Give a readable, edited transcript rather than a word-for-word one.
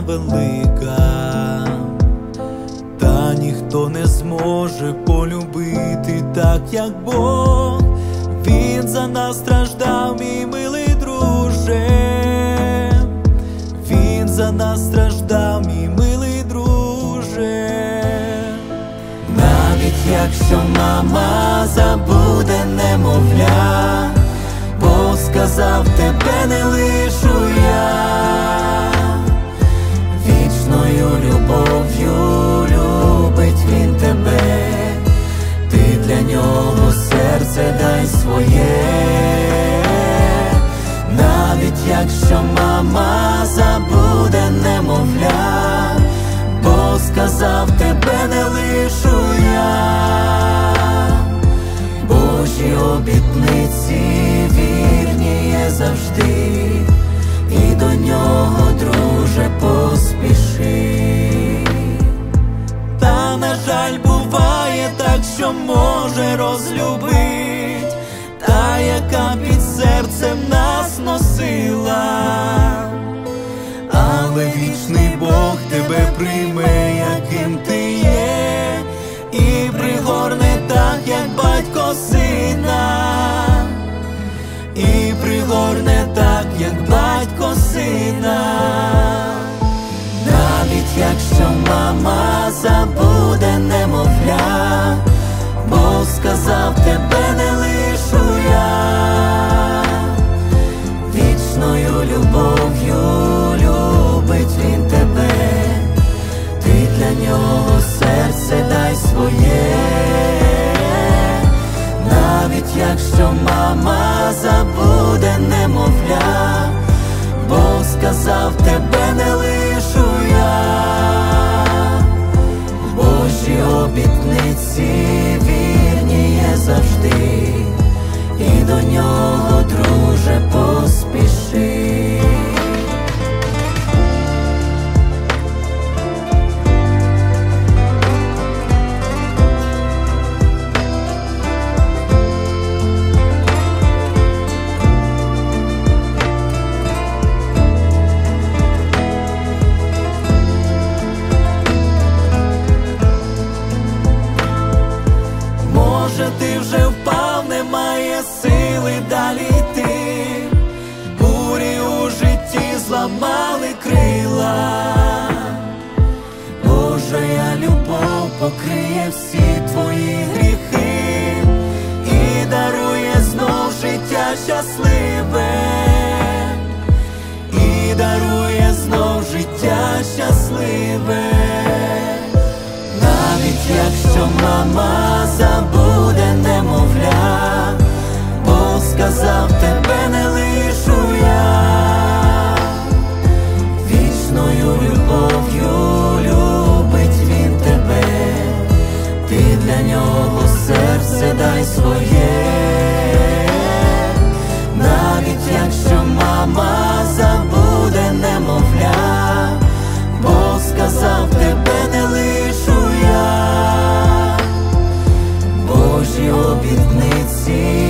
велика, та ніхто не зможе полюбити так, як Бог. Він за нас страждав, мій милий друже. Він за нас страждав, мій милий друже. Навіть якщо мама забуде немовля, Бог сказав, тебе не лишу я. Вічною любов'ю любить він тебе, ти для нього серце дай своє. Навіть якщо мама забуде немовля, Бог сказав, тебе не лишу я. Божі обітниці вірні є завжди, і до нього, друже, поспіши. Та, на жаль, буває так, що може розлюбить та, яка під серцем нас носила. Але вічний Бог тебе прийме, яким ти є, і пригорне так, як батько сина. І пригорне так, як батько сина. Навіть якщо мама забуде немовля, Бог сказав, тебе не лишу я. Вічною любов'ю любить він тебе, ти для нього серце дай своє. Навіть якщо мама забуде немовля, Бог сказав, тебе не лишу я. Божі обітниці вірні є завжди, і до нього, друже, поспіши. Може, ти вже впав, немає сили далі йти, бурі у житті зламали крила. Божа любов покриє всі твої гріхи і дарує знов життя щасливе, і дарує знов життя щасливе. Навіть якщо мама забуде немовля, Бог сказав, тебе не лишу я. Вічною любов'ю любить він тебе, ти для нього серце дай своє. Навіть якщо мама забуде немовля, Бог сказав, тебе не лишу я. Божі обітниці